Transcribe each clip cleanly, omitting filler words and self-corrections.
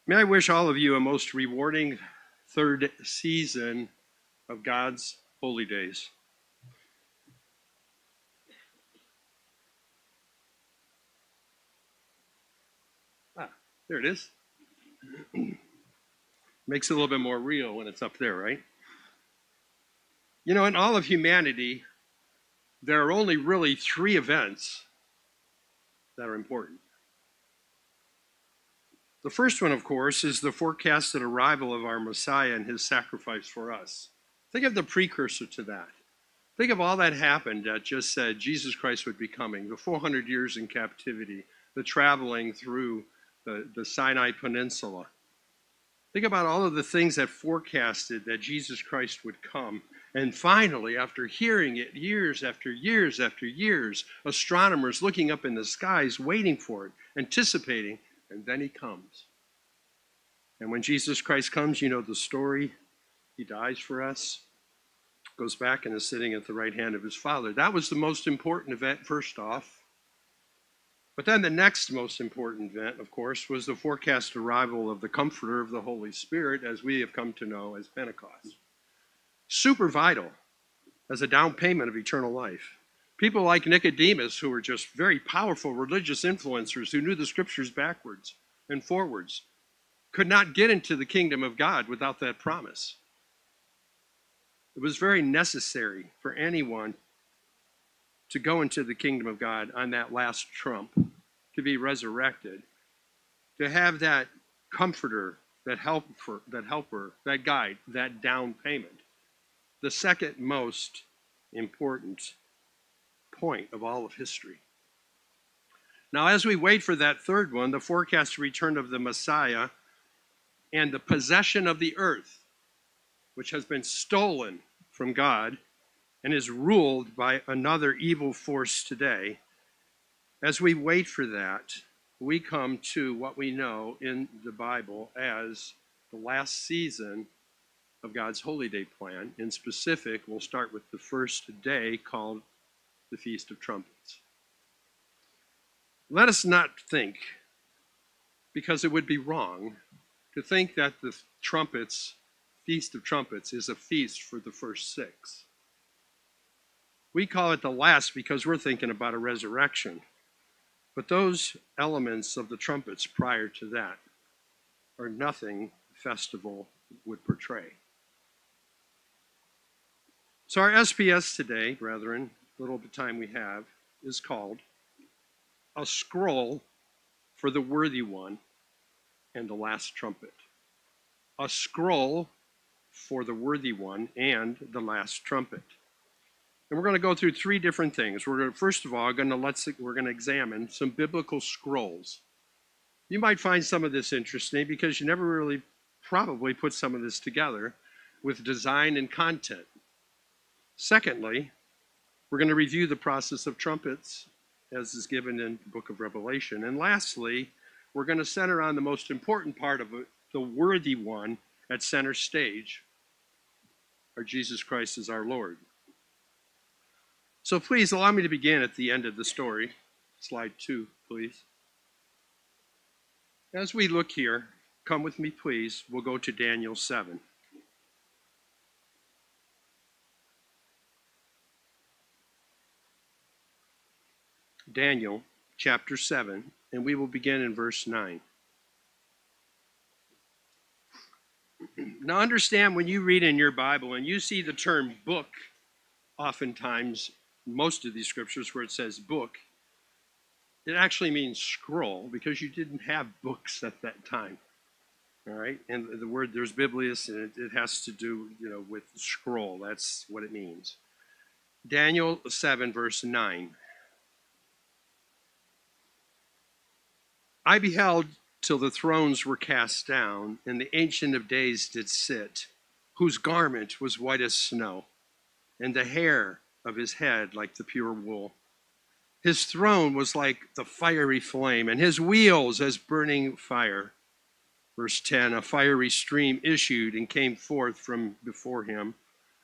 May I wish all of you a most rewarding third season of God's holy days. There it is. Makes it a little bit more real when it's up there, right? You know, in all of humanity, there are only really three events that are important. The first one, of course, is the forecasted arrival of our Messiah and his sacrifice for us. Think of the precursor to that. Think of all that happened that just said Jesus Christ would be coming, the 400 years in captivity, the traveling through the Sinai Peninsula. Think about all of the things that forecasted that Jesus Christ would come. And finally, after hearing it years after years after years, astronomers looking up in the skies, waiting for it, anticipating, and then he comes. And when Jesus Christ comes, you know the story. He dies for us, goes back and is sitting at the right hand of his Father. That was the most important event, first off. But then the next most important event, of course, was the forecast arrival of the Comforter of the Holy Spirit, as we have come to know as Pentecost. Super vital as a down payment of eternal life. People like Nicodemus, who were just very powerful religious influencers who knew the scriptures backwards and forwards, could not get into the kingdom of God without that promise. It was very necessary for anyone to go into the kingdom of God on that last trump, to be resurrected, to have that comforter, that helper, that guide, that down payment. The second most important point of all of history. Now, as we wait for that third one, the forecast return of the Messiah and the possession of the earth, which has been stolen from God and is ruled by another evil force today, as we wait for that, we come to what we know in the Bible as the last season of God's Holy Day plan. In specific, we'll start with the first day called the Feast of Trumpets. Let us not think, because it would be wrong, to think that the Feast of Trumpets is a feast for the first six. We call it the last because we're thinking about a resurrection. But those elements of the trumpets prior to that are nothing the festival would portray. So our SPS today, brethren, little bit of time we have, is called A Scroll for the Worthy One and the Last Trumpet. A Scroll for the Worthy One and the Last Trumpet. And we're going to go through three different things. We're going to, first of all, we're going to examine some biblical scrolls. You might find some of this interesting because you never really probably put some of this together with design and content. Secondly, we're going to review the process of trumpets as is given in the book of Revelation. And lastly, we're going to center on the most important part of it, the worthy one at center stage, our Jesus Christ is our Lord. So please allow me to begin at the end of the story. Slide 2, please. As we look here, come with me, please. We'll go to Daniel 7. Daniel chapter 7, and we will begin in verse 9. Now understand, when you read in your Bible and you see the term book, oftentimes, most of these scriptures where it says book, it actually means scroll because you didn't have books at that time. All right, and the word, there's biblius, and it has to do, with scroll. That's what it means. Daniel 7, verse 9. I beheld till the thrones were cast down, and the Ancient of Days did sit, whose garment was white as snow, and the hair of his head like the pure wool. His throne was like the fiery flame, and his wheels as burning fire. Verse 10, a fiery stream issued and came forth from before him.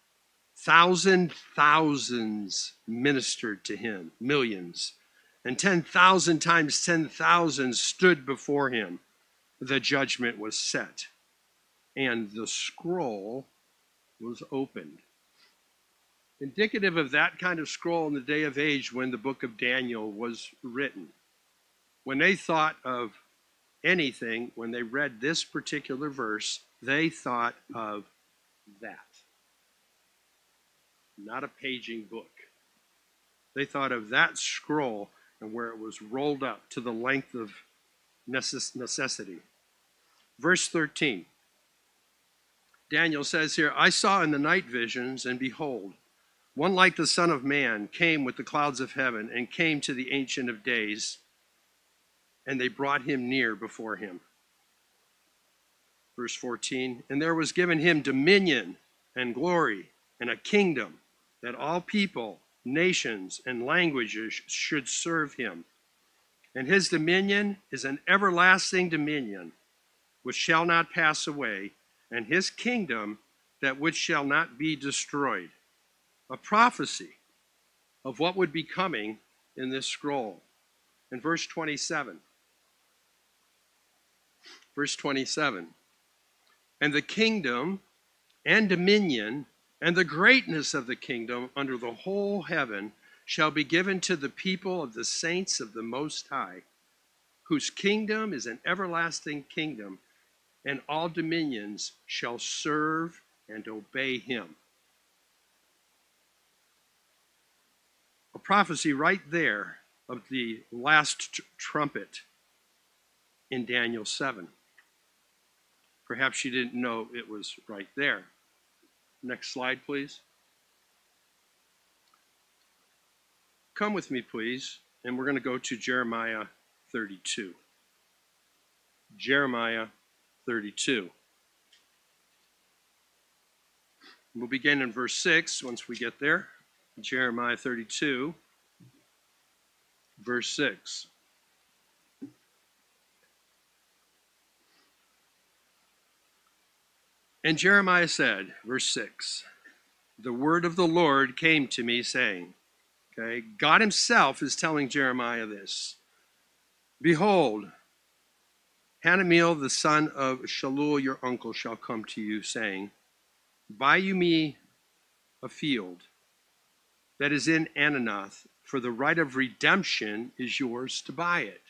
Thousands ministered to him, millions, and 10,000 times 10,000 stood before him. the judgment was set, and the scroll was opened. Indicative of that kind of scroll in the day of age when the book of Daniel was written. When they thought of anything, when they read this particular verse, they thought of that. Not a paging book. They thought of that scroll and where it was rolled up to the length of necessity. Verse 13. Daniel says here, I saw in the night visions, and behold, one like the Son of Man came with the clouds of heaven and came to the Ancient of Days, and they brought him near before him. Verse 14, and there was given him dominion and glory and a kingdom, that all people, nations, and languages should serve him. And his dominion is an everlasting dominion, which shall not pass away, and his kingdom that which shall not be destroyed. A prophecy of what would be coming in this scroll. In verse 27. Verse 27. And the kingdom and dominion and the greatness of the kingdom under the whole heaven shall be given to the people of the saints of the Most High, whose kingdom is an everlasting kingdom, and all dominions shall serve and obey him. A prophecy right there of the last trumpet in Daniel 7. Perhaps you didn't know it was right there. Next slide, please. Come with me, please, and we're going to go to Jeremiah 32. Jeremiah 32. We'll begin in verse 6 once we get there. Jeremiah 32, verse 6. And Jeremiah said, verse 6, the word of the Lord came to me saying, okay, God himself is telling Jeremiah this. Behold, Hanamiel, the son of Shalul, your uncle, shall come to you, saying, buy you me a field that is in Ananoth, for the right of redemption is yours to buy it.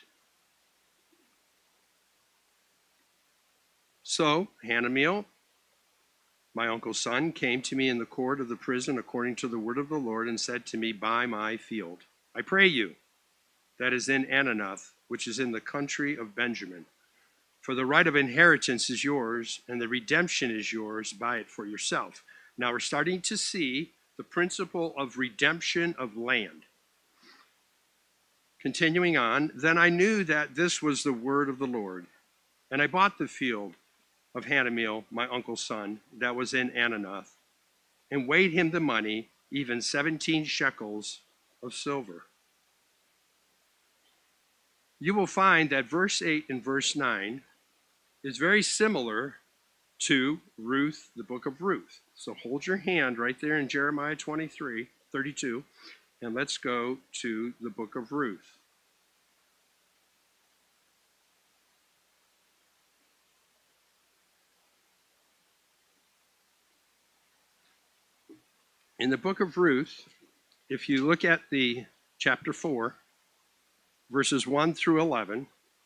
So Hanamiel, my uncle's son, came to me in the court of the prison according to the word of the Lord, and said to me, buy my field, I pray you, that is in Ananoth, which is in the country of Benjamin. For the right of inheritance is yours, and the redemption is yours. Buy it for yourself. Now we're starting to see the principle of redemption of land. Continuing on, then I knew that this was the word of the Lord, and I bought the field of Hanamiel, my uncle's son, that was in Ananoth, and weighed him the money, even 17 shekels of silver. You will find that verse 8 and verse 9 is very similar to Ruth, the book of Ruth. So hold your hand right there in Jeremiah 32, and let's go to the book of Ruth. In the book of Ruth, if you look at the chapter 4, verses 1 through 11,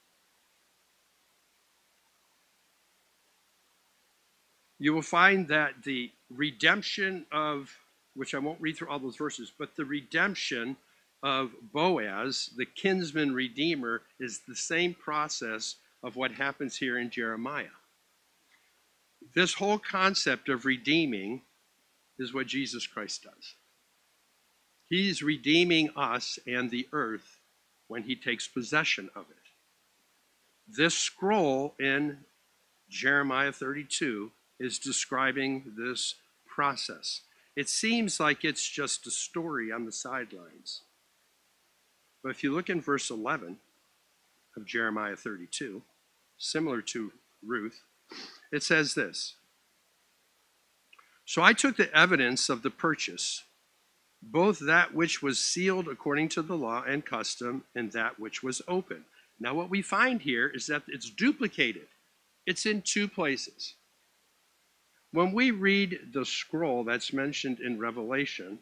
you will find that the redemption of, which I won't read through all those verses, but the redemption of Boaz, the kinsman redeemer, is the same process of what happens here in Jeremiah. This whole concept of redeeming is what Jesus Christ does. He's redeeming us and the earth when he takes possession of it. This scroll in Jeremiah 32 is describing this process. It seems like it's just a story on the sidelines. But if you look in verse 11 of Jeremiah 32, similar to Ruth, it says this. So I took the evidence of the purchase, both that which was sealed according to the law and custom, and that which was open. Now what we find here is that it's duplicated. It's in two places. When we read the scroll that's mentioned in Revelation,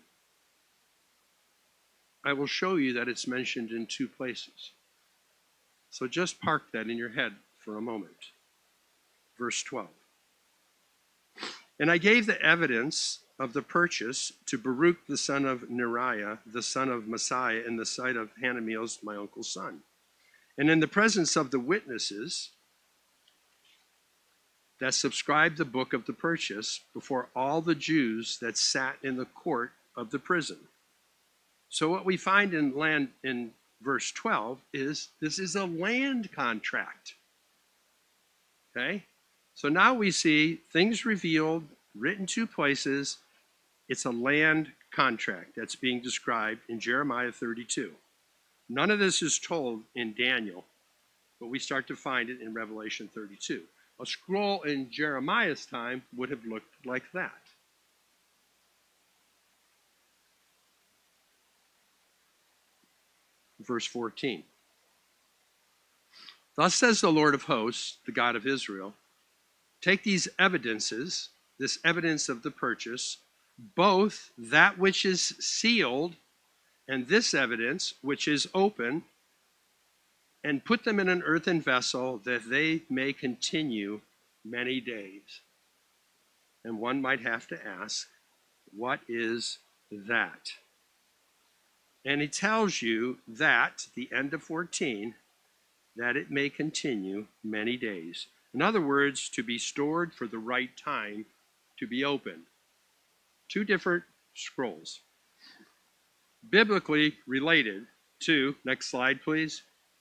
I will show you that it's mentioned in two places. So just park that in your head for a moment. Verse 12. And I gave the evidence of the purchase to Baruch the son of Neriah, the son of Messiah, in the sight of Hanamiel, my uncle's son. And in the presence of the witnesses that subscribed the book of the purchase before all the Jews that sat in the court of the prison. So what we find in verse 12 is this is a land contract. Okay? So now we see things revealed, written two places. It's a land contract that's being described in Jeremiah 32. None of this is told in Daniel, but we start to find it in Revelation 32. A scroll in Jeremiah's time would have looked like that. Verse 14. Thus says the Lord of hosts, the God of Israel, take these evidences, this evidence of the purchase, both that which is sealed and this evidence which is open, and put them in an earthen vessel that they may continue many days. And one might have to ask, what is that? And he tells you that, the end of 14, that it may continue many days. In other words, to be stored for the right time to be opened. Two different scrolls. Biblically related to, next slide please,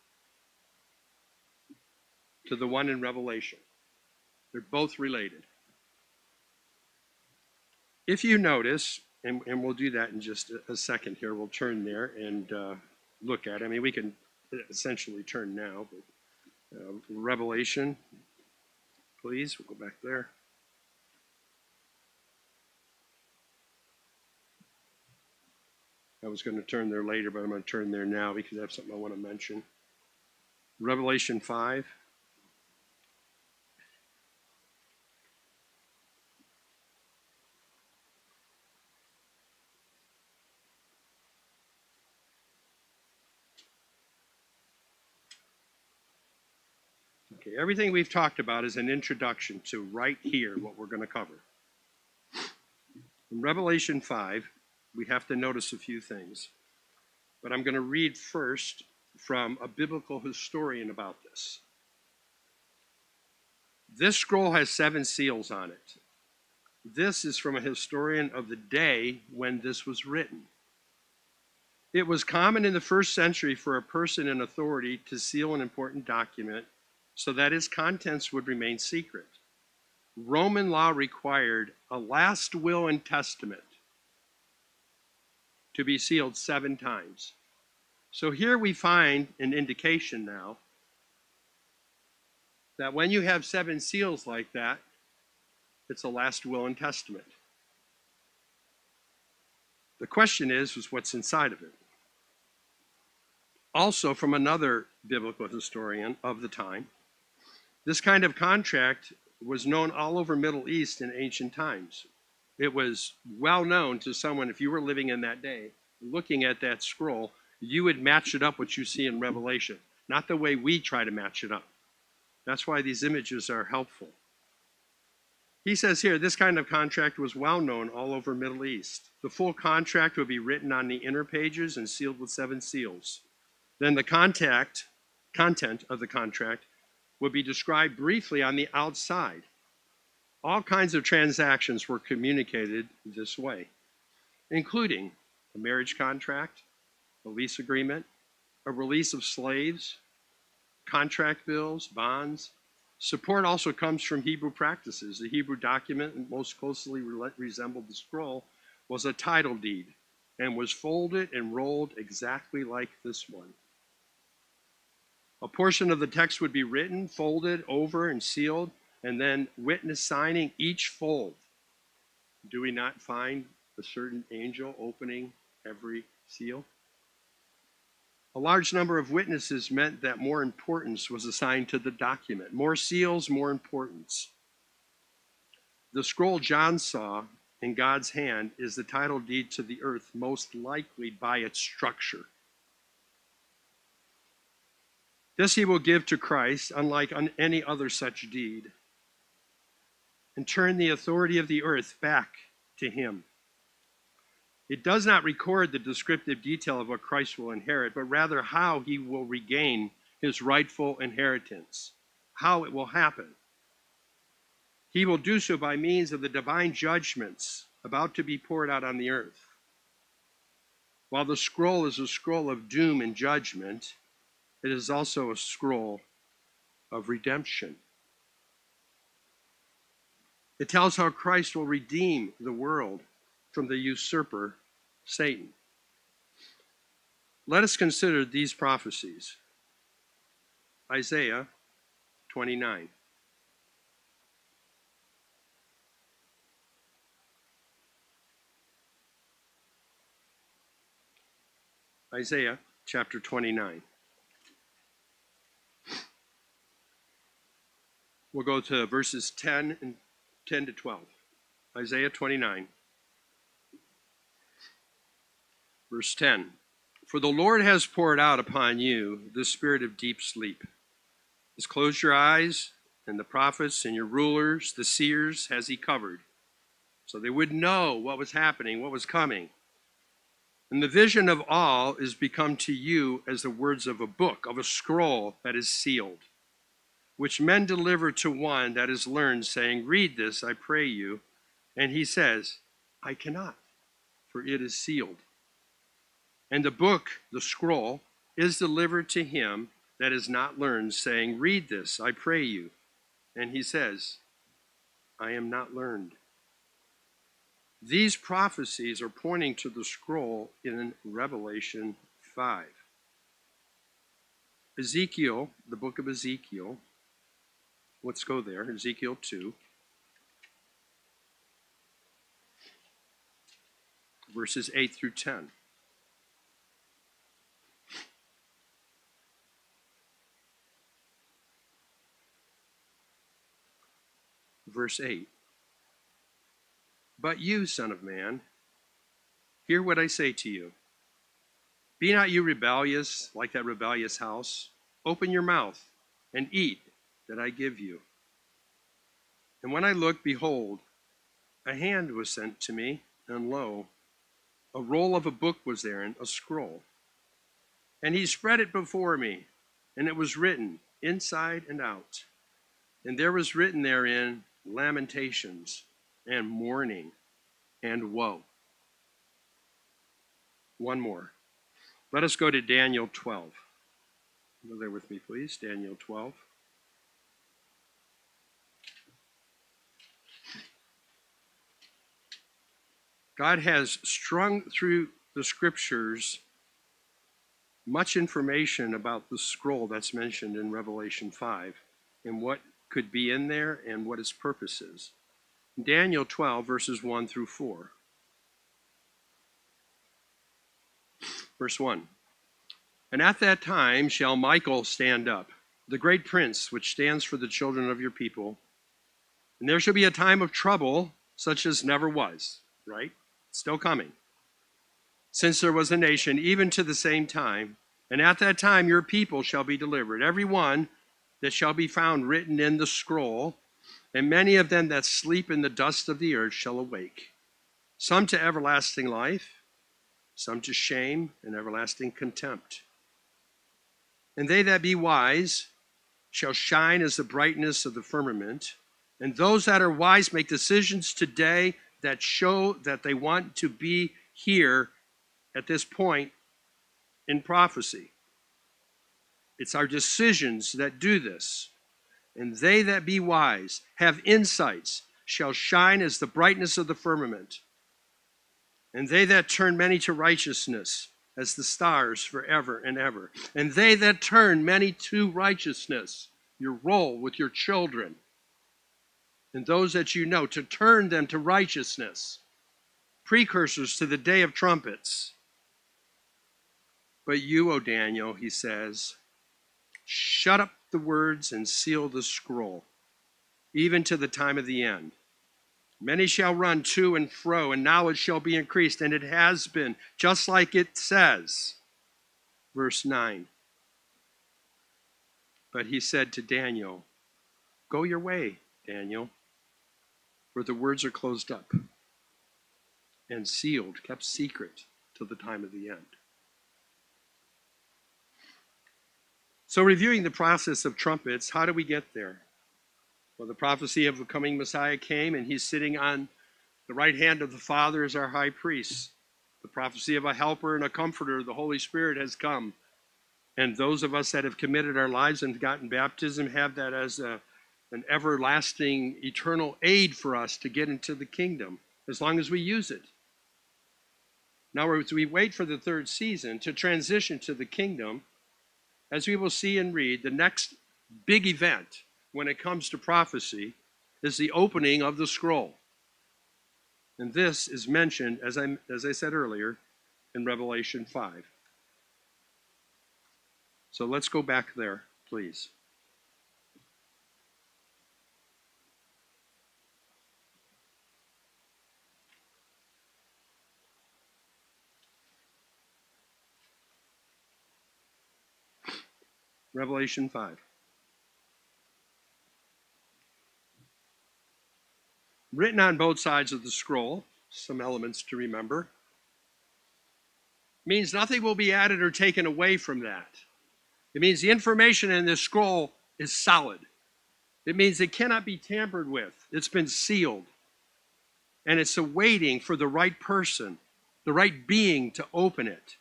to the one in Revelation. They're both related. If you notice, and we'll do that in just a second here, we'll turn there and look at it. I mean, we can essentially turn now, but Revelation, please, we'll go back there. I was going to turn there later, but I'm going to turn there now because I have something I want to mention. Revelation 5. Okay, everything we've talked about is an introduction to right here what we're going to cover. In Revelation 5, we have to notice a few things. But I'm going to read first from a biblical historian about this. This scroll has 7 seals on it. This is from a historian of the day when this was written. It was common in the first century for a person in authority to seal an important document so that its contents would remain secret. Roman law required a last will and testament to be sealed 7 times. So here we find an indication now that when you have 7 seals like that, it's a last will and testament. The question is what's inside of it? Also, from another biblical historian of the time, this kind of contract was known all over Middle East in ancient times. It was well known to someone, if you were living in that day, looking at that scroll, you would match it up what you see in Revelation, not the way we try to match it up. That's why these images are helpful. He says here, this kind of contract was well known all over Middle East. The full contract would be written on the inner pages and sealed with 7 seals. Then the content of the contract would be described briefly on the outside. All kinds of transactions were communicated this way, including a marriage contract, a lease agreement, a release of slaves, contract bills, bonds. Support also comes from Hebrew practices. The Hebrew document that most closely resembled the scroll was a title deed and was folded and rolled exactly like this one. A portion of the text would be written, folded over and sealed, and then witness signing each fold. Do we not find a certain angel opening every seal? A large number of witnesses meant that more importance was assigned to the document. More seals, more importance. The scroll John saw in God's hand is the title deed to the earth, most likely by its structure. This he will give to Christ, unlike any other such deed, and turn the authority of the earth back to him. It does not record the descriptive detail of what Christ will inherit, but rather how he will regain his rightful inheritance, how it will happen. He will do so by means of the divine judgments about to be poured out on the earth. While the scroll is a scroll of doom and judgment, it is also a scroll of redemption. It tells how Christ will redeem the world from the usurper, Satan. Let us consider these prophecies. Isaiah 29. Isaiah chapter 29. We'll go to verses 10 to 12. Isaiah 29. Verse 10. For the Lord has poured out upon you the spirit of deep sleep. He's closed your eyes, and the prophets and your rulers, the seers, has he covered, so they would know what was happening, what was coming. And the vision of all is become to you as the words of a book, of a scroll that is sealed, which men deliver to one that is learned, saying, read this, I pray you. And he says, I cannot, for it is sealed. And the book, the scroll, is delivered to him that is not learned, saying, read this, I pray you. And he says, I am not learned. These prophecies are pointing to the scroll in Revelation 5. Ezekiel, the book of Ezekiel. Let's go there, Ezekiel 2. Verses 8 through 10. Verse 8. But you, son of man, hear what I say to you. Be not you rebellious like that rebellious house. Open your mouth and eat that I give you. And when I looked, behold, a hand was sent to me, and lo, a roll of a book was therein, a scroll. And he spread it before me, and it was written inside and out. And there was written therein lamentations and mourning and woe. One more. Let us go to Daniel 12. Go there with me, please. Daniel 12. God has strung through the scriptures much information about the scroll that's mentioned in Revelation 5 and what could be in there and what its purpose is. Daniel 12, verses 1 through 4. Verse 1. And at that time shall Michael stand up, the great prince, which stands for the children of your people. And there shall be a time of trouble, such as never was, right? Still coming. Since there was a nation, even to the same time. And at that time your people shall be delivered, every one that shall be found written in the scroll. And many of them that sleep in the dust of the earth shall awake, some to everlasting life, some to shame and everlasting contempt. And they that be wise shall shine as the brightness of the firmament. And those that are wise make decisions today that show that they want to be here at this point in prophecy. It's our decisions that do this. And they that be wise, have insights, shall shine as the brightness of the firmament. And they that turn many to righteousness, as the stars forever and ever. And they that turn many to righteousness, your role with your children, and those that you know, to turn them to righteousness, precursors to the day of trumpets. But you, O Daniel, he says, shut up the words and seal the scroll, even to the time of the end. Many shall run to and fro, and knowledge shall be increased, and it has been, just like it says. Verse 9. But he said to Daniel, go your way, Daniel, for the words are closed up and sealed, kept secret till the time of the end. So reviewing the process of trumpets, how do we get there? Well, the prophecy of the coming Messiah came, and he's sitting on the right hand of the Father as our high priest. The prophecy of a helper and a comforter, the Holy Spirit, has come. And those of us that have committed our lives and gotten baptism have that as an everlasting, eternal aid for us to get into the kingdom, as long as we use it. Now, as we wait for the third season to transition to the kingdom, as we will see and read, the next big event when it comes to prophecy is the opening of the scroll. And this is mentioned, as I said earlier, in Revelation 5. So let's go back there, please. Revelation 5. Written on both sides of the scroll, some elements to remember, means nothing will be added or taken away from that. It means the information in this scroll is solid. It means it cannot be tampered with. It's been sealed. And it's awaiting for the right person, the right being to open it.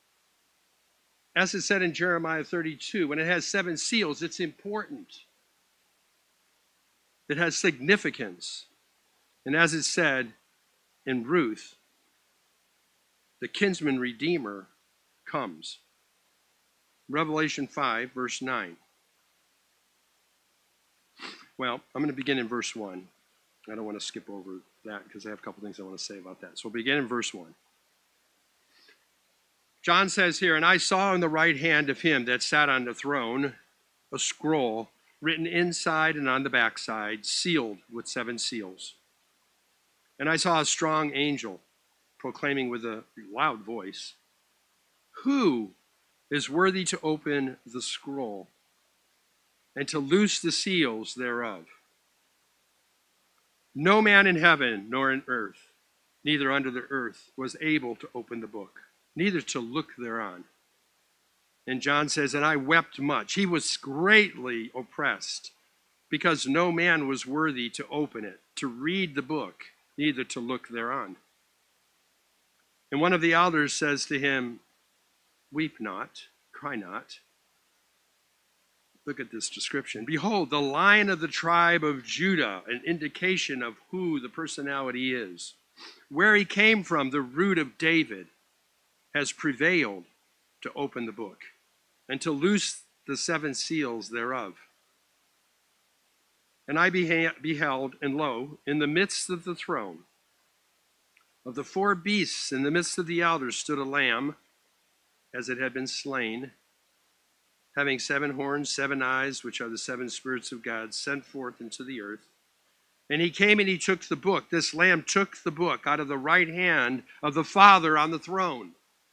As it said in Jeremiah 32, when it has 7 seals, it's important. It has significance. And as it said in Ruth, the kinsman redeemer comes. Revelation 5, verse 9. Well, I'm going to begin in verse 1. I don't want to skip over that because I have a couple things I want to say about that. So we'll begin in verse 1. John says here, and I saw in the right hand of him that sat on the throne a scroll written inside and on the backside, sealed with 7 seals. And I saw a strong angel proclaiming with a loud voice, who is worthy to open the scroll and to loose the seals thereof? No man in heaven nor in earth, neither under the earth, was able to open the book, neither to look thereon. And John says, and I wept much. He was greatly oppressed, because no man was worthy to open it, to read the book, neither to look thereon. And one of the elders says to him, weep not, cry not. Look at this description. Behold, the Lion of the tribe of Judah, an indication of who the personality is. Where he came from, the root of David, has prevailed to open the book and to loose the 7 seals thereof. And I beheld, and lo, in the midst of the throne, of the 4 beasts, in the midst of the elders, stood a lamb, as it had been slain, having 7 horns, 7 eyes, which are the 7 spirits of God, sent forth into the earth. And he came and he took the book. This lamb took the book out of the right hand of the Father on the throne.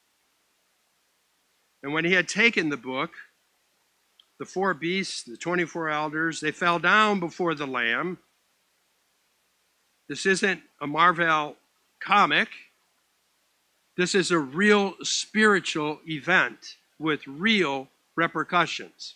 And when he had taken the book, the 4 beasts, the 24 elders, they fell down before the Lamb. This isn't a Marvel comic. This is a real spiritual event with real repercussions.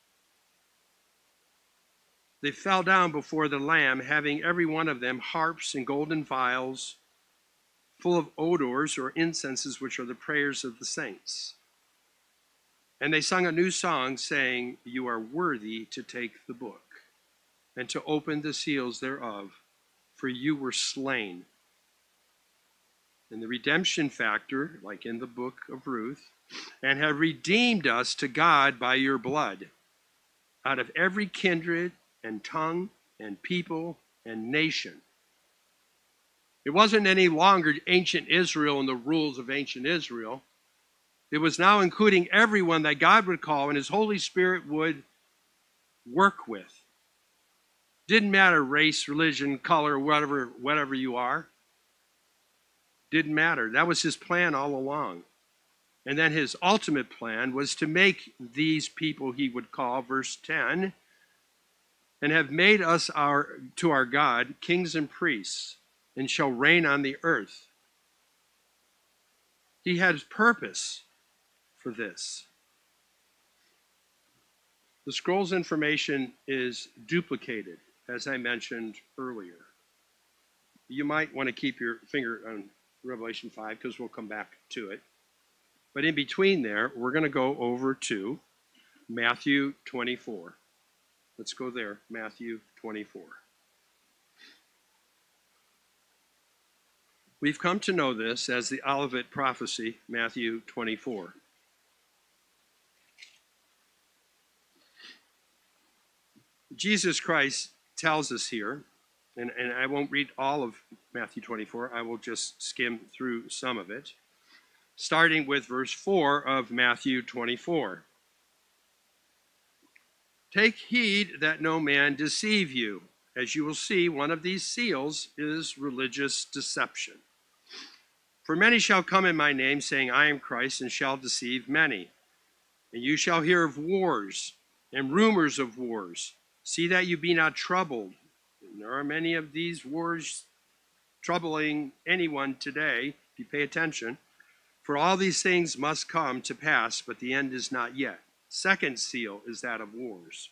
They fell down before the Lamb, having every one of them harps and golden vials full of odors or incenses, which are the prayers of the saints. And they sung a new song, saying, you are worthy to take the book and to open the seals thereof, for you were slain. And the redemption factor, like in the book of Ruth, and have redeemed us to God by your blood, out of every kindred and tongue and people and nation. It wasn't any longer ancient Israel and the rules of ancient Israel. It was now including everyone that God would call and his Holy Spirit would work with. Didn't matter race, religion, color, whatever you are. Didn't matter. That was his plan all along. And then his ultimate plan was to make these people he would call, verse 10, and have made us to our God kings and priests, and shall reign on the earth. He had purpose for this. The scroll's information is duplicated, as I mentioned earlier. You might want to keep your finger on Revelation 5 because we'll come back to it. But in between there, we're going to go over to Matthew 24. Let's go there, Matthew 24. We've come to know this as the Olivet prophecy, Matthew 24. Jesus Christ tells us here, and I won't read all of Matthew 24, I will just skim through some of it, starting with verse 4 of Matthew 24. Take heed that no man deceive you. As you will see, one of these seals is religious deception. For many shall come in my name, saying, I am Christ, and shall deceive many. And you shall hear of wars and rumors of wars. See that you be not troubled. And there are many of these wars troubling anyone today, if you pay attention. For all these things must come to pass, but the end is not yet. Second seal is that of wars.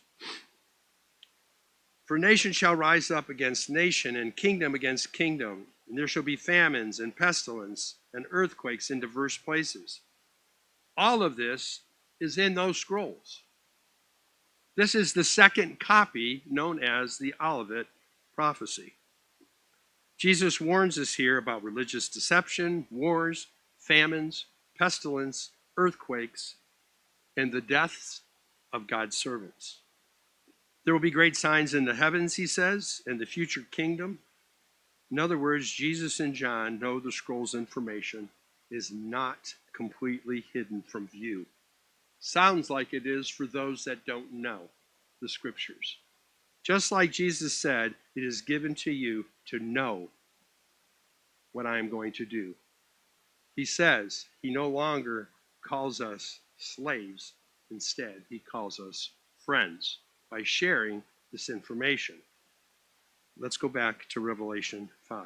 For nation shall rise up against nation, and kingdom against kingdom. And there shall be famines and pestilence and earthquakes in diverse places. All of this is in those scrolls. This is the second copy known as the Olivet prophecy. Jesus warns us here about religious deception, wars, famines, pestilence, earthquakes, and the deaths of God's servants. There will be great signs in the heavens, he says, and the future kingdom. In other words, Jesus and John know the scroll's information is not completely hidden from view. Sounds like it is for those that don't know the scriptures. Just like Jesus said, it is given to you to know what I am going to do. He says he no longer calls us slaves. Instead, he calls us friends by sharing this information. Let's go back to Revelation 5.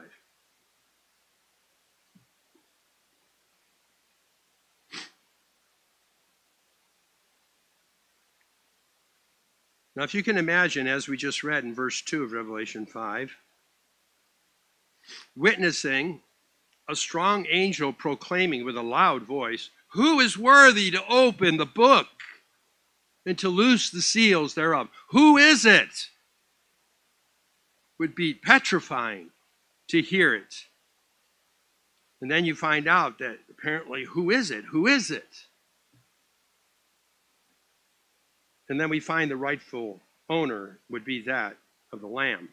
Now, if you can imagine, as we just read in verse 2 of Revelation 5, witnessing a strong angel proclaiming with a loud voice, who is worthy to open the book and to loose the seals thereof? Who is it? Would be petrifying to hear it. And then you find out that apparently, who is it? Who is it? And then we find the rightful owner would be that of the Lamb.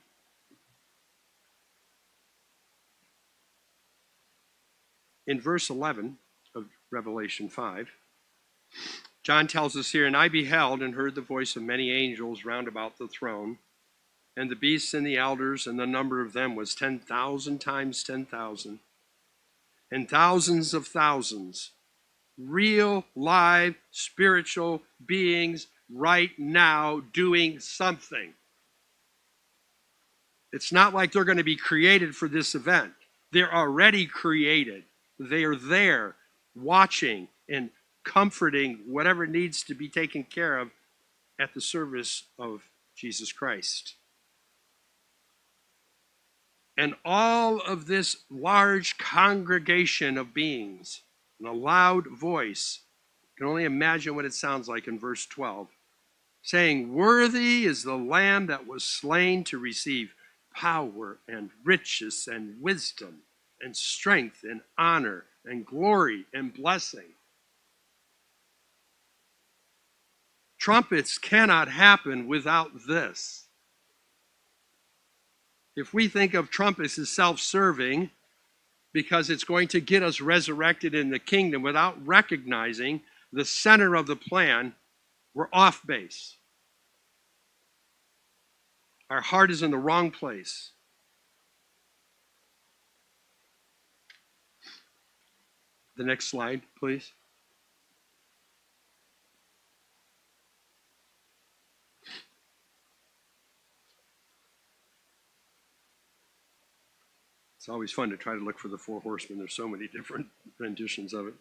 In verse 11 of Revelation 5, John tells us here, and I beheld and heard the voice of many angels round about the throne, and the beasts and the elders, and the number of them was 10,000 times 10,000, and thousands of thousands, real, live, spiritual beings right now doing something. It's not like they're going to be created for this event. They're already created. They are there watching and comforting whatever needs to be taken care of at the service of Jesus Christ. And all of this large congregation of beings in a loud voice, you can only imagine what it sounds like in verse 12, saying, worthy is the Lamb that was slain to receive power and riches and wisdom and strength and honor and glory and blessing. Trumpets cannot happen without this. If we think of trumpets as self-serving, because it's going to get us resurrected in the kingdom without recognizing the center of the plan. We're off base. Our heart is in the wrong place. The next slide, please. It's always fun to try to look for the four horsemen. There's so many different renditions of it.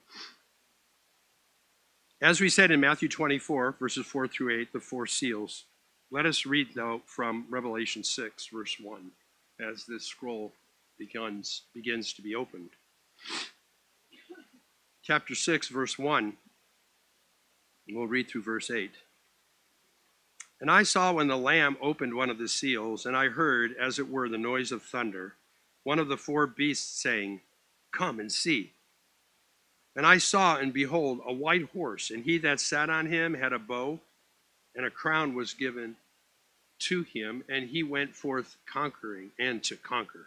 As we said in Matthew 24, verses 4 through 8, the four seals. Let us read, though, from Revelation 6, verse 1, as this scroll begins to be opened. Chapter 6, verse 1, and we'll read through verse 8. And I saw when the Lamb opened one of the seals, and I heard, as it were, the noise of thunder, one of the four beasts saying, Come and see. And I saw, and behold, a white horse, and he that sat on him had a bow, and a crown was given to him, and he went forth conquering and to conquer.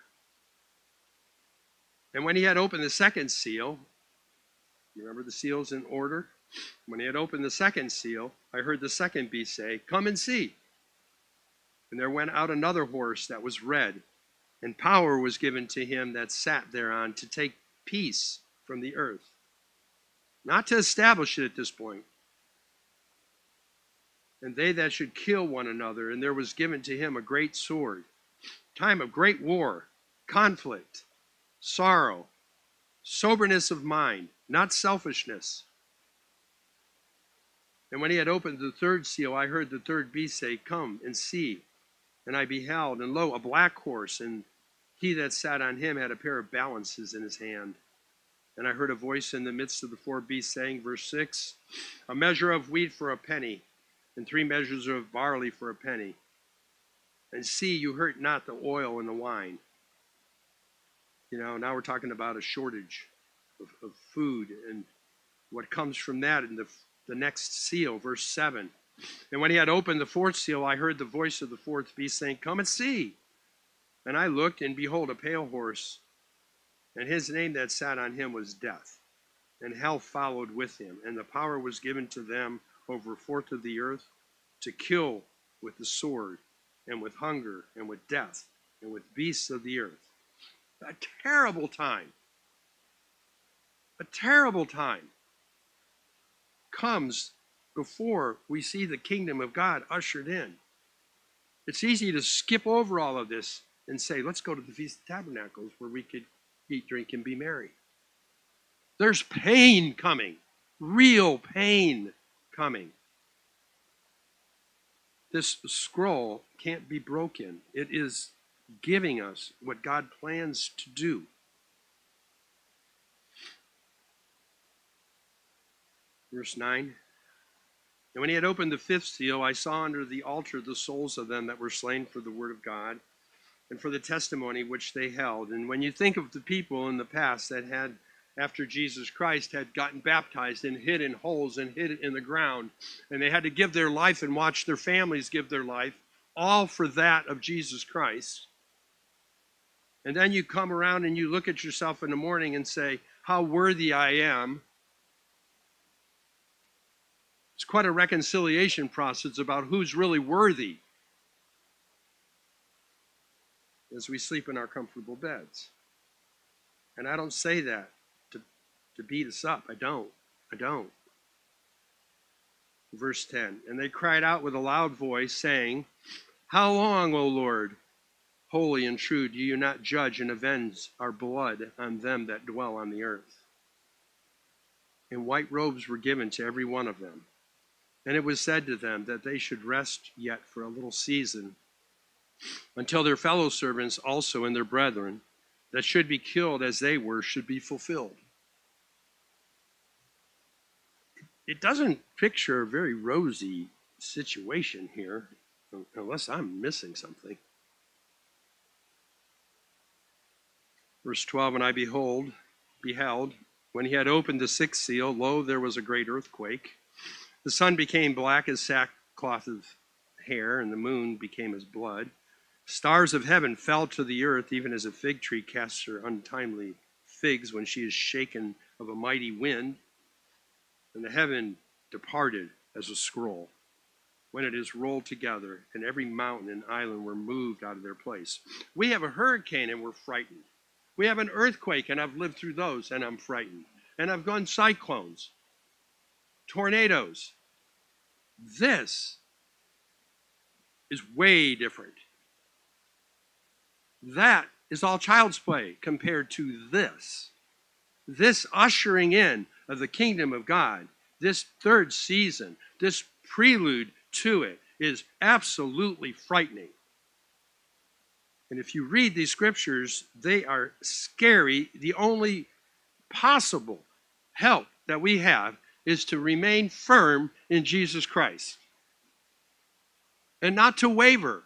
And when he had opened the second seal, you remember the seals in order? When he had opened the second seal, I heard the second beast say, Come and see. And there went out another horse that was red, and power was given to him that sat thereon to take peace from the earth. Not to establish it at this point. And they that should kill one another, and there was given to him a great sword, time of great war, conflict, sorrow, soberness of mind, not selfishness. And when he had opened the third seal, I heard the third beast say, Come and see. And I beheld, and lo, a black horse, and he that sat on him had a pair of balances in his hand. And I heard a voice in the midst of the four beasts saying, verse 6, A measure of wheat for a penny, and 3 measures of barley for a penny. And see, you hurt not the oil and the wine. You know, now we're talking about a shortage of food and what comes from that in the next seal, verse 7. And when he had opened the fourth seal, I heard the voice of the fourth beast saying, Come and see. And I looked, and behold, a pale horse, and his name that sat on him was Death, and hell followed with him, and the power was given to them over a fourth of the earth to kill with the sword, and with hunger, and with death, and with beasts of the earth. A terrible time. A terrible time comes before we see the kingdom of God ushered in. It's easy to skip over all of this and say, let's go to the Feast of Tabernacles where we could eat, drink, and be merry. There's pain coming, real pain coming. This scroll can't be broken. It is giving us what God plans to do. Verse 9. And when he had opened the fifth seal, I saw under the altar the souls of them that were slain for the word of God and for the testimony which they held. And when you think of the people in the past that had, after Jesus Christ, had gotten baptized and hid in holes and hid in the ground, and they had to give their life and watch their families give their life, all for that of Jesus Christ. And then you come around and you look at yourself in the morning and say, how worthy I am. It's quite a reconciliation process about who's really worthy as we sleep in our comfortable beds. And I don't say that to beat us up. I don't. Verse 10, and they cried out with a loud voice, saying, How long, O Lord, holy and true, do you not judge and avenge our blood on them that dwell on the earth? And white robes were given to every one of them. And it was said to them that they should rest yet for a little season, until their fellow servants also and their brethren that should be killed as they were should be fulfilled. It doesn't picture a very rosy situation here, unless I'm missing something. Verse 12, and I beheld, when he had opened the sixth seal, lo, there was a great earthquake. The sun became black as sackcloth of hair, and the moon became as blood. Stars of heaven fell to the earth, even as a fig tree casts her untimely figs when she is shaken of a mighty wind, and the heaven departed as a scroll when it is rolled together, and every mountain and island were moved out of their place. We have a hurricane and we're frightened. We have an earthquake, and I've lived through those, and I'm frightened. And I've gone cyclones, tornadoes. This is way different. That is all child's play compared to this. This ushering in of the kingdom of God, this third season, this prelude to it is absolutely frightening. And if you read these scriptures, they are scary. The only possible help that we have is to remain firm in Jesus Christ and not to waver.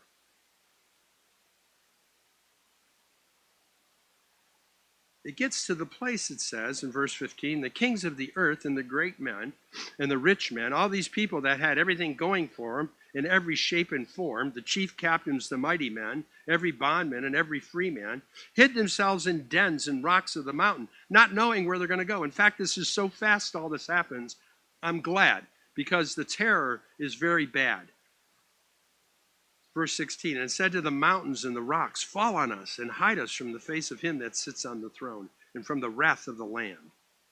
It gets to the place, it says in verse 15, the kings of the earth and the great men and the rich men, all these people that had everything going for them in every shape and form, the chief captains, the mighty men, every bondman and every free man, hid themselves in dens and rocks of the mountain, not knowing where they're going to go. In fact, this is so fast all this happens, I'm glad, because the terror is very bad. Verse 16, and said to the mountains and the rocks, fall on us and hide us from the face of him that sits on the throne and from the wrath of the Lamb.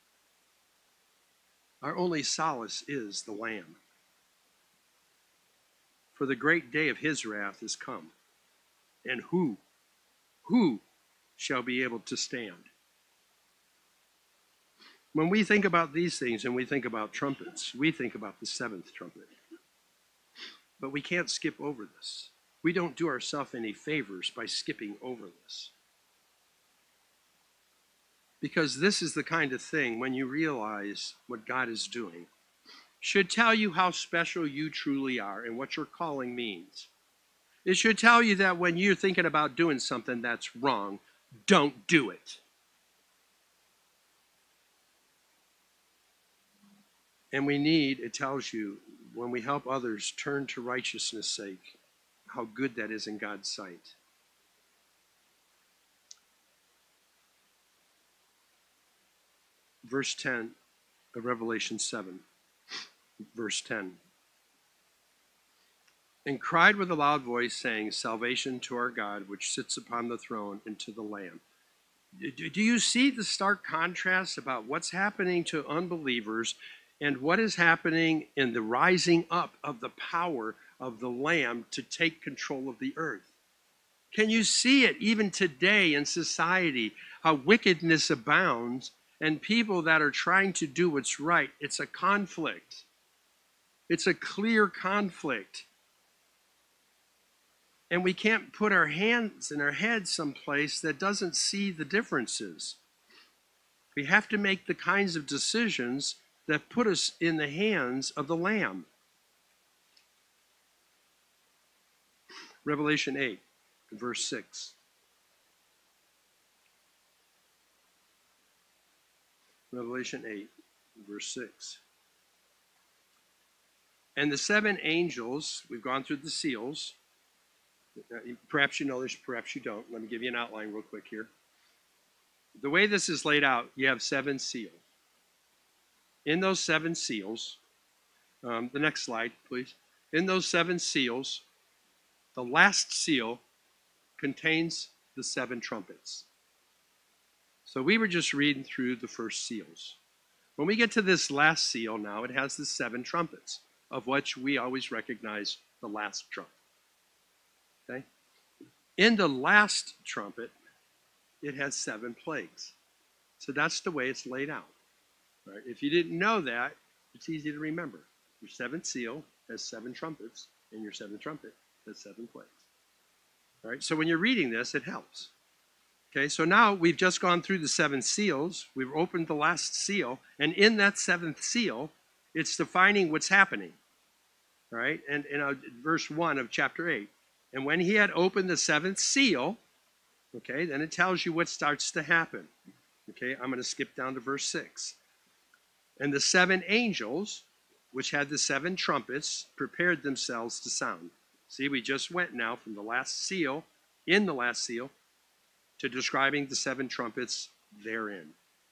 Our only solace is the Lamb. For the great day of his wrath is come. And who shall be able to stand? When we think about these things and we think about trumpets, we think about the seventh trumpet. But we can't skip over this. We don't do ourselves any favors by skipping over this. Because this is the kind of thing, when you realize what God is doing, should tell you how special you truly are and what your calling means. It should tell you that when you're thinking about doing something that's wrong, don't do it. And it tells you, when we help others turn to righteousness' sake, how good that is in God's sight. Verse 10 of Revelation 7, verse 10. And cried with a loud voice, saying, salvation to our God, which sits upon the throne, and to the Lamb. Do you see the stark contrast about what's happening to unbelievers and what is happening in the rising up of the power of the Lamb to take control of the earth? Can you see it even today in society, how wickedness abounds and people that are trying to do what's right? It's a conflict. It's a clear conflict. And we can't put our hands in our heads someplace that doesn't see the differences. We have to make the kinds of decisions that put us in the hands of the Lamb. Revelation 8, verse 6. Revelation 8, verse 6. And the seven angels, we've gone through the seals. Perhaps you know this, perhaps you don't. Let me give you an outline real quick here. The way this is laid out, you have seven seals. In those seven seals, the next slide, please. In those seven seals, the last seal contains the seven trumpets. So we were just reading through the first seals. When we get to this last seal now, it has the seven trumpets, of which we always recognize the last trumpet. Okay? In the last trumpet, it has seven plagues. So that's the way it's laid out. Right? If you didn't know that, it's easy to remember. Your seventh seal has seven trumpets, and your seventh trumpet has seven plagues. All right, so when you're reading this, it helps. Okay, so now we've just gone through the seven seals. We've opened the last seal, and in that seventh seal, it's defining what's happening. All right, and verse 1 of chapter 8. And when he had opened the seventh seal, okay, then it tells you what starts to happen. Okay, I'm going to skip down to verse 6. And the seven angels, which had the seven trumpets, prepared themselves to sound. See, we just went now from the last seal, in the last seal, to describing the seven trumpets therein.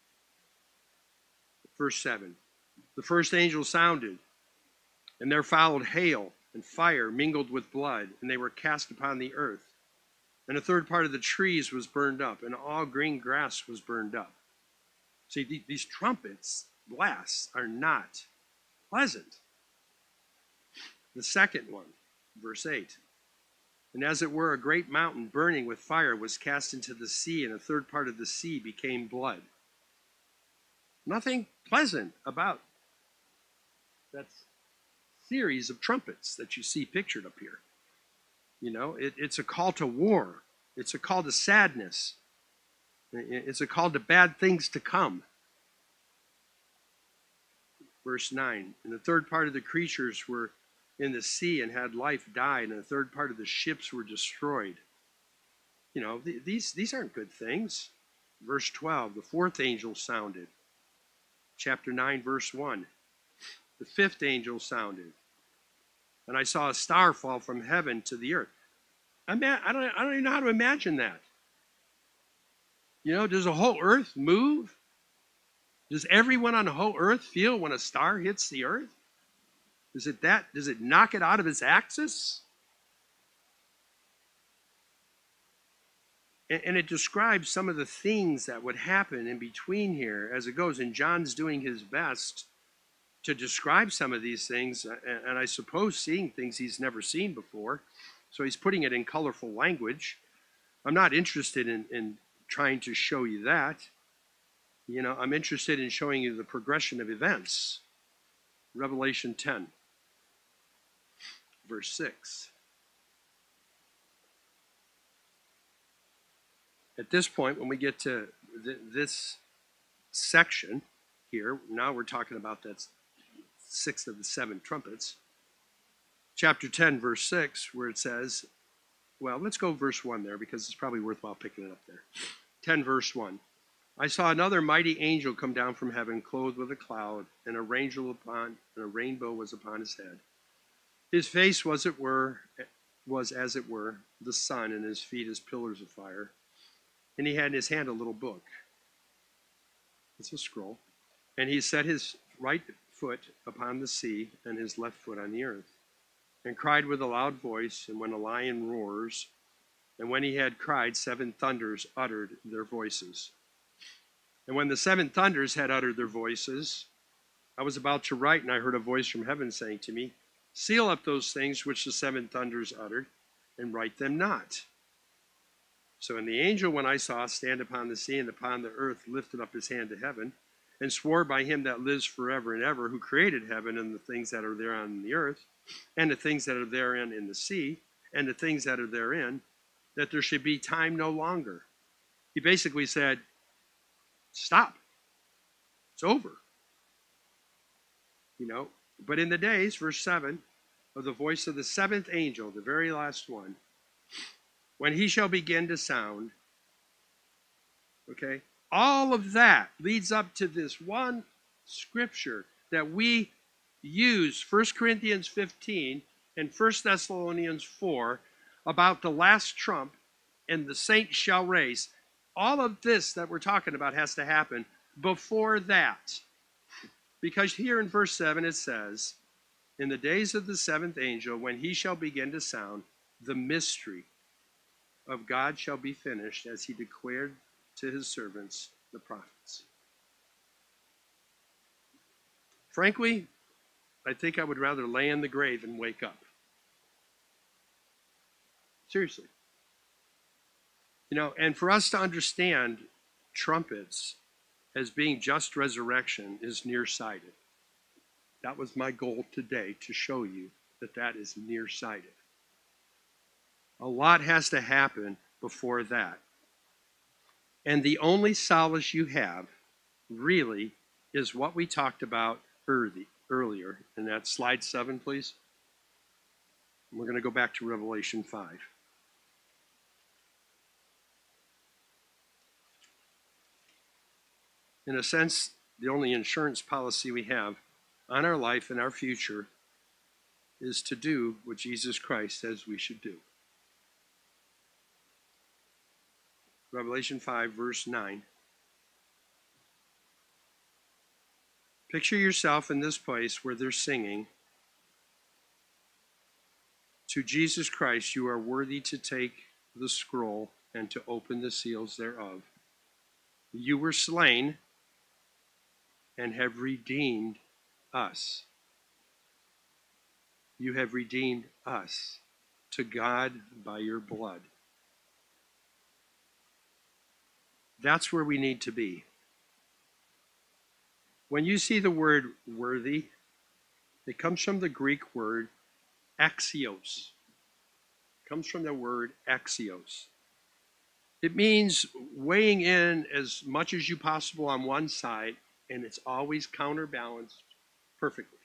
Verse 7. The first angel sounded, and there followed hail and fire mingled with blood, and they were cast upon the earth. And a third part of the trees was burned up, and all green grass was burned up. See, these trumpets blasts are not pleasant. The second one, verse 8. And as it were, a great mountain burning with fire was cast into the sea, and a third part of the sea became blood. Nothing pleasant about that series of trumpets that you see pictured up here. You know, it's a call to war. It's a call to sadness. It's a call to bad things to come. Verse 9. And the third part of the creatures were in the sea and had life died, and a third part of the ships were destroyed. You know, these aren't good things. Verse 12. The fourth angel sounded. Chapter 9, verse 1. The fifth angel sounded, and I saw a star fall from heaven to the earth. I don't even know how to imagine that. You know, does the whole earth move? Does everyone on the whole earth feel when a star hits the earth? Does it knock it out of its axis? And it describes some of the things that would happen in between here as it goes. And John's doing his best to describe some of these things, and I suppose seeing things he's never seen before. So he's putting it in colorful language. I'm not interested in trying to show you that. You know, I'm interested in showing you the progression of events. Revelation 10, verse 6. At this point, when we get to this section here, now we're talking about that sixth of the seven trumpets. Chapter 10, verse 6, where it says, well, let's go verse 1 there because it's probably worthwhile picking it up there. 10, verse 1. I saw another mighty angel come down from heaven, clothed with a cloud, and a rainbow was upon his head. His face was as it were the sun, and his feet as pillars of fire. And he had in his hand a little book. It's a scroll. And he set his right foot upon the sea and his left foot on the earth, and cried with a loud voice. And when a lion roars, and when he had cried, 7 thunders uttered their voices. And when the 7 thunders had uttered their voices, I was about to write, and I heard a voice from heaven saying to me, seal up those things which the 7 thunders uttered, and write them not. So when the angel, when I saw stand upon the sea and upon the earth, lifted up his hand to heaven, and swore by him that lives forever and ever, who created heaven and the things that are thereon in the earth, and the things that are therein in the sea, and the things that are therein, that there should be time no longer. He basically said, stop. It's over. You know, but in the days, verse 7, of the voice of the 7th angel, the very last one, when he shall begin to sound, okay, all of that leads up to this one scripture that we use, 1 Corinthians 15 and 1 Thessalonians 4, about the last trump and the saints shall raise. All of this that we're talking about has to happen before that. Because here in verse 7 it says, in the days of the 7th angel, when he shall begin to sound, the mystery of God shall be finished, as he declared to his servants, the prophets. Frankly, I think I would rather lay in the grave and wake up. Seriously. You know, and for us to understand trumpets as being just resurrection is nearsighted. That was my goal today, to show you that that is nearsighted. A lot has to happen before that. And the only solace you have, really, is what we talked about earlier. And that's slide 7, please. And we're going to go back to Revelation 5. In a sense, the only insurance policy we have on our life and our future is to do what Jesus Christ says we should do. Revelation 5, verse 9. Picture yourself in this place where they're singing, "To Jesus Christ, you are worthy to take the scroll and to open the seals thereof. You were slain and have redeemed us." You have redeemed us to God by your blood. That's where we need to be. When you see the word worthy, it comes from the Greek word axios. It comes from the word axios. It means weighing in as much as you possible on one side, and it's always counterbalanced perfectly.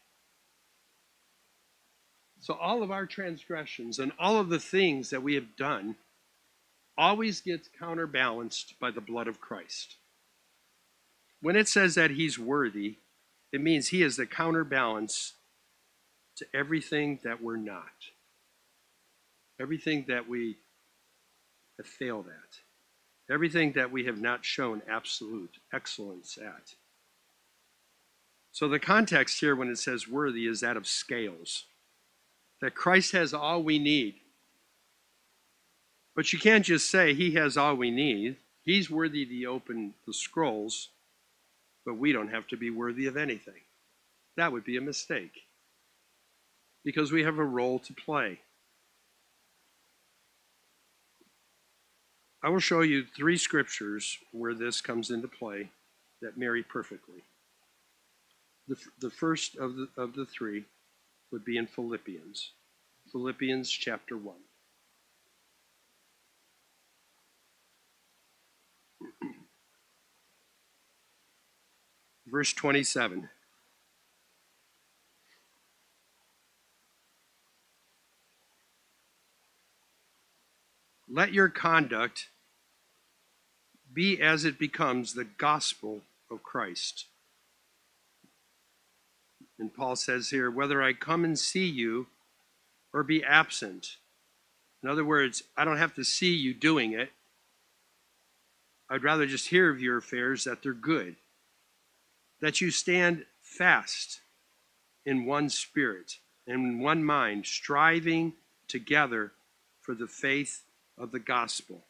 So all of our transgressions and all of the things that we have done always gets counterbalanced by the blood of Christ. When it says that he's worthy, it means he is the counterbalance to everything that we're not, everything that we have failed at, everything that we have not shown absolute excellence at. So the context here when it says worthy is that of scales, that Christ has all we need. But you can't just say he has all we need. He's worthy to open the scrolls, but we don't have to be worthy of anything. That would be a mistake, because we have a role to play. I will show you 3 scriptures where this comes into play that marry perfectly. The first of the 3 would be in Philippians. Philippians chapter 1. Verse 27. Let your conduct be as it becomes the gospel of Christ. And Paul says here, whether I come and see you or be absent. In other words, I don't have to see you doing it. I'd rather just hear of your affairs, that they're good. That you stand fast in one spirit and in one mind, striving together for the faith of the gospel.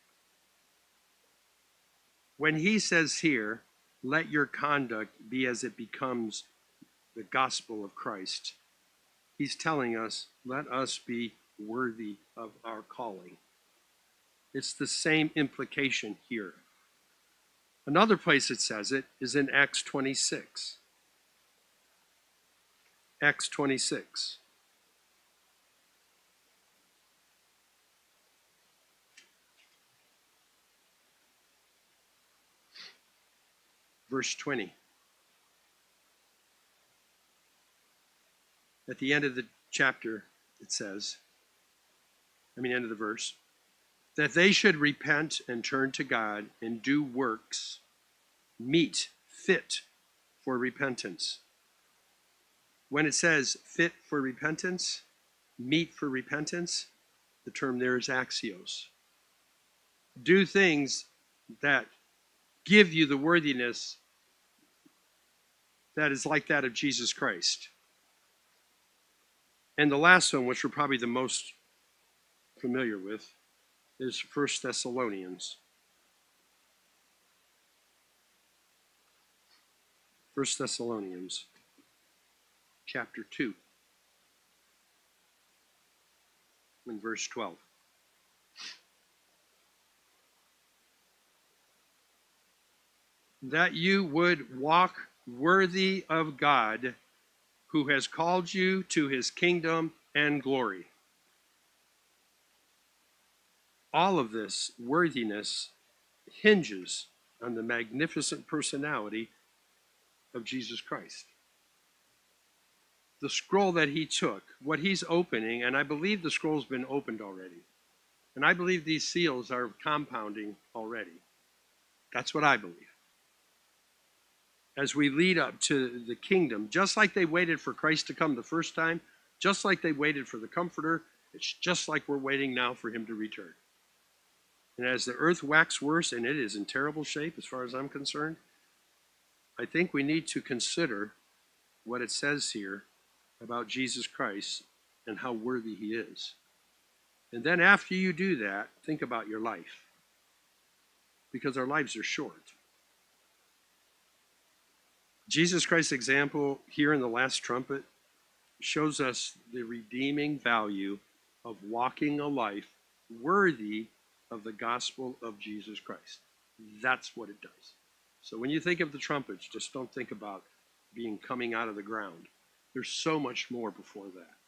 When he says here, let your conduct be as it becomes the gospel of Christ, he's telling us, let us be worthy of our calling. It's the same implication here. Another place it says it is in Acts 26. Acts 26. Verse 20. At the end of the chapter, it says, end of the verse, that they should repent and turn to God and do works meet, fit for repentance. When it says fit for repentance, meet for repentance, the term there is axios. Do things that give you the worthiness that is like that of Jesus Christ. And the last one, which we're probably the most familiar with, is 1 Thessalonians. 1 Thessalonians chapter 2 and verse 12. That you would walk worthy of God, who has called you to his kingdom and glory. All of this worthiness hinges on the magnificent personality of Jesus Christ. The scroll that he took, what he's opening, and I believe the scroll's been opened already, and I believe these seals are compounding already. That's what I believe. As we lead up to the kingdom, just like they waited for Christ to come the first time, just like they waited for the Comforter, it's just like we're waiting now for him to return. And as the earth waxes worse, and it is in terrible shape as far as I'm concerned, I think we need to consider what it says here about Jesus Christ and how worthy he is. And then after you do that, think about your life, because our lives are short. Jesus Christ's example here in the last trumpet shows us the redeeming value of walking a life worthy of the gospel of Jesus Christ. That's what it does. So when you think of the trumpets, just don't think about being coming out of the ground. There's so much more before that.